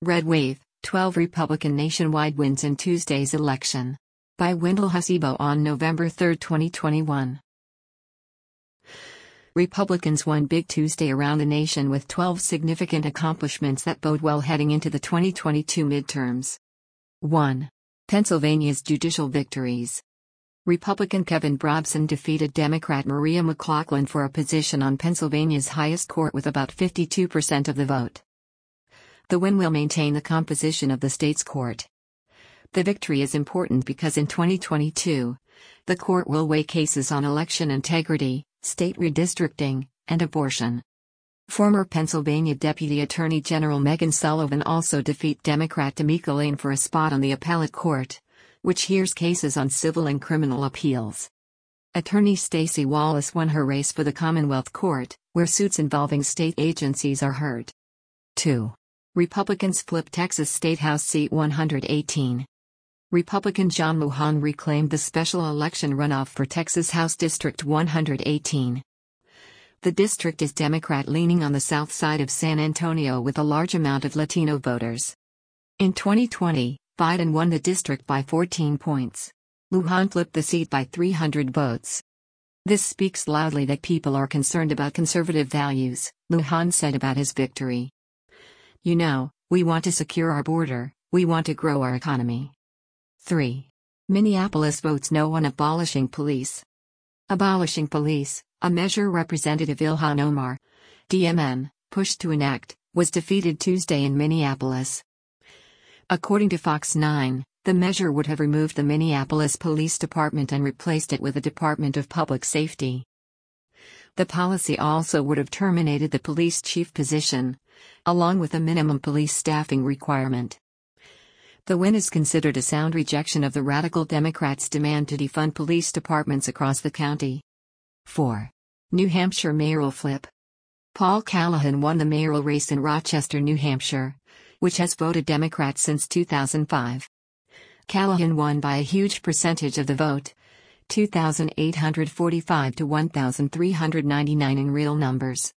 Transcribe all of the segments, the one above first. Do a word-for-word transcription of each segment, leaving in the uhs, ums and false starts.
Red Wave, twelve Republican nationwide wins in Tuesday's election. By Wendell Hasebo on November third, twenty twenty-one. Republicans won big Tuesday around the nation with twelve significant accomplishments that bode well heading into the twenty twenty-two midterms. one. Pennsylvania's judicial victories. Republican Kevin Brobson defeated Democrat Maria McLachlan for a position on Pennsylvania's highest court with about fifty-two percent of the vote. The win will maintain the composition of the state's court. The victory is important because in twenty twenty-two, the court will weigh cases on election integrity, state redistricting, and abortion. Former Pennsylvania Deputy Attorney General Megan Sullivan also defeat Democrat Tamika Lane for a spot on the appellate court, which hears cases on civil and criminal appeals. Attorney Stacey Wallace won her race for the Commonwealth Court, where suits involving state agencies are heard. two. Republicans flip Texas State House seat one hundred eighteen. Republican John Lujan reclaimed the special election runoff for Texas House District one hundred eighteen. The district is Democrat-leaning on the south side of San Antonio with a large amount of Latino voters. In twenty twenty, Biden won the district by fourteen points. Lujan flipped the seat by three hundred votes. This speaks loudly that people are concerned about conservative values, Lujan said about his victory. You know, we want to secure our border, we want to grow our economy. three. Minneapolis votes no on abolishing police. Abolishing police, a measure Representative Ilhan Omar, D M N, pushed to enact, was defeated Tuesday in Minneapolis. According to Fox nine, the measure would have removed the Minneapolis Police Department and replaced it with a Department of Public Safety. The policy also would have terminated the police chief position, along with a minimum police staffing requirement. The win is considered a sound rejection of the radical Democrats' demand to defund police departments across the county. four. New Hampshire mayoral flip. Paul Callahan won the mayoral race in Rochester, New Hampshire, which has voted Democrat since two thousand five. Callahan won by a huge percentage of the vote, two thousand eight hundred forty-five to one thousand three hundred ninety-nine in real numbers.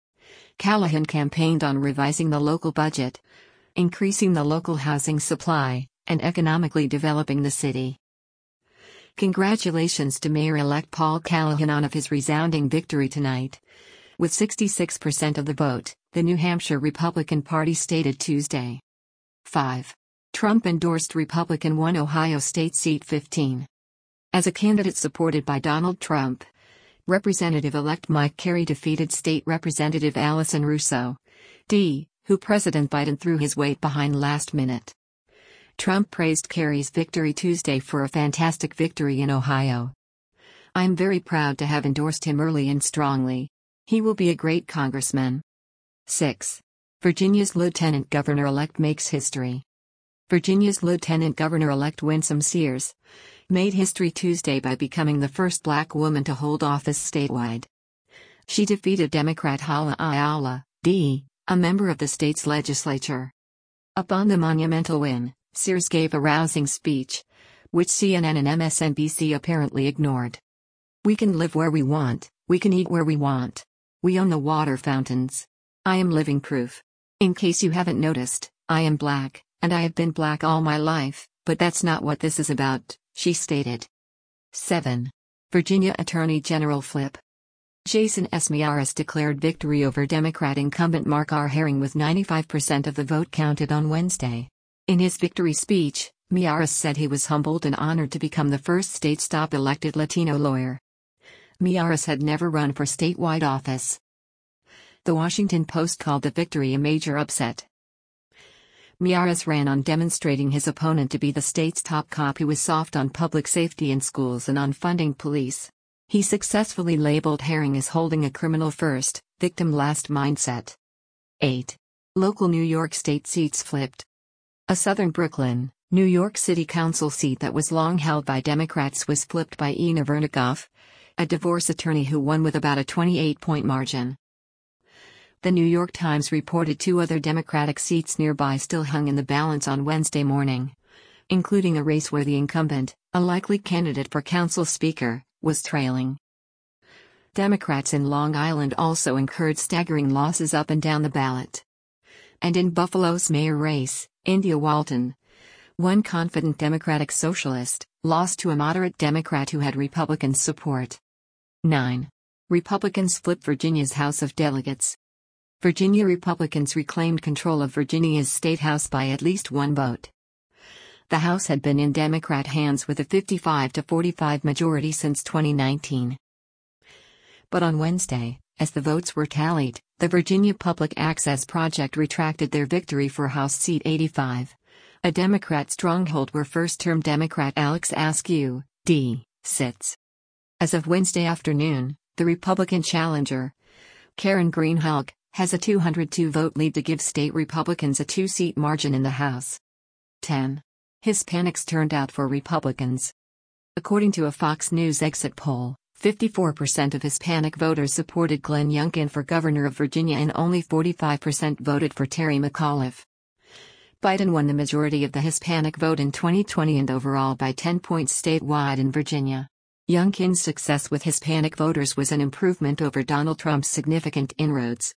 Callahan campaigned on revising the local budget, increasing the local housing supply, and economically developing the city. Congratulations to Mayor-elect Paul Callahan on of his resounding victory tonight. With sixty-six percent of the vote, the New Hampshire Republican Party stated Tuesday. five. Trump endorsed Republican won Ohio State seat fifteen. As a candidate supported by Donald Trump, Representative-elect Mike Carey defeated State Representative Allison Russo, D., who President Biden threw his weight behind last minute. Trump praised Carey's victory Tuesday for a fantastic victory in Ohio. I'm very proud to have endorsed him early and strongly. He will be a great congressman. six. Virginia's Lieutenant Governor-elect makes history. Virginia's Lieutenant Governor-elect Winsome Sears made history Tuesday by becoming the first black woman to hold office statewide. She defeated Democrat Hala Ayala, D., a member of the state's legislature. Upon the monumental win, Sears gave a rousing speech, which C N N and M S N B C apparently ignored. We can live where we want, we can eat where we want. We own the water fountains. I am living proof. In case you haven't noticed, I am black, and I have been black all my life, but that's not what this is about, she stated. seven. Virginia Attorney General flip. Jason S. Miyares declared victory over Democrat incumbent Mark R. Herring with ninety-five percent of the vote counted on Wednesday. In his victory speech, Miyares said he was humbled and honored to become the first state-top elected Latino lawyer. Miyares had never run for statewide office. The Washington Post called the victory a major upset. Miyares ran on demonstrating his opponent to be the state's top cop who was soft on public safety in schools and on funding police. He successfully labeled Herring as holding a criminal first, victim last mindset. eight. Local New York State seats flipped. A southern Brooklyn, New York City Council seat that was long held by Democrats was flipped by Ina Vernikoff, a divorce attorney who won with about a twenty-eight point margin. The New York Times reported two other Democratic seats nearby still hung in the balance on Wednesday morning, including a race where the incumbent, a likely candidate for council speaker, was trailing. Democrats in Long Island also incurred staggering losses up and down the ballot. And in Buffalo's mayor race, India Walton, one confident Democratic socialist, lost to a moderate Democrat who had Republican support. nine. Republicans flip Virginia's House of Delegates. Virginia Republicans reclaimed control of Virginia's state house by at least one vote. The House had been in Democrat hands with a fifty-five to forty-five majority since twenty nineteen. But on Wednesday, as the votes were tallied, the Virginia Public Access Project retracted their victory for House Seat eighty-five, a Democrat stronghold where first-term Democrat Alex Askew, D, sits. As of Wednesday afternoon, the Republican challenger, Karen Greenhalgh, has a two hundred two vote lead to give state Republicans a two-seat margin in the House. ten. Hispanics turned out for Republicans. According to a Fox News exit poll, fifty-four percent of Hispanic voters supported Glenn Youngkin for governor of Virginia and only forty-five percent voted for Terry McAuliffe. Biden won the majority of the Hispanic vote in twenty twenty and overall by ten points statewide in Virginia. Youngkin's success with Hispanic voters was an improvement over Donald Trump's significant inroads.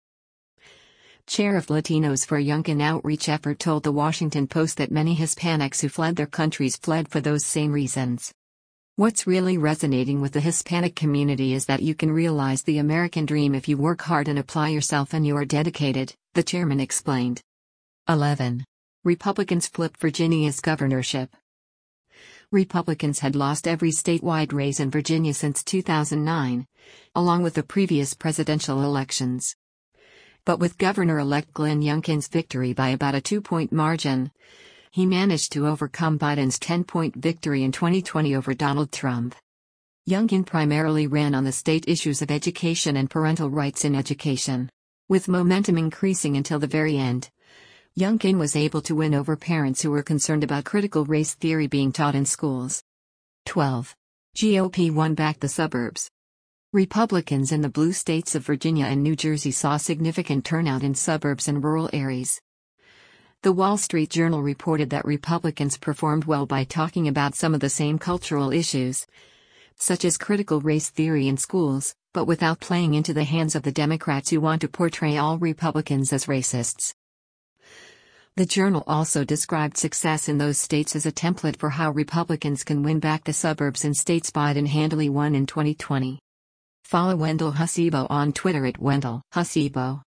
Chair of Latinos for Youngkin outreach effort told The Washington Post that many Hispanics who fled their countries fled for those same reasons. What's really resonating with the Hispanic community is that you can realize the American dream if you work hard and apply yourself and you are dedicated, the chairman explained. eleven. Republicans flip Virginia's governorship. Republicans had lost every statewide race in Virginia since two thousand nine, along with the previous presidential elections. But with Governor-elect Glenn Youngkin's victory by about a two-point margin, he managed to overcome Biden's ten-point victory in twenty twenty over Donald Trump. Youngkin primarily ran on the state issues of education and parental rights in education. With momentum increasing until the very end, Youngkin was able to win over parents who were concerned about critical race theory being taught in schools. twelve. G O P won back the suburbs. Republicans in the blue states of Virginia and New Jersey saw significant turnout in suburbs and rural areas. The Wall Street Journal reported that Republicans performed well by talking about some of the same cultural issues, such as critical race theory in schools, but without playing into the hands of the Democrats who want to portray all Republicans as racists. The Journal also described success in those states as a template for how Republicans can win back the suburbs in states Biden handily won in twenty twenty. Follow Wendell Husibo on Twitter at Wendell Husibo.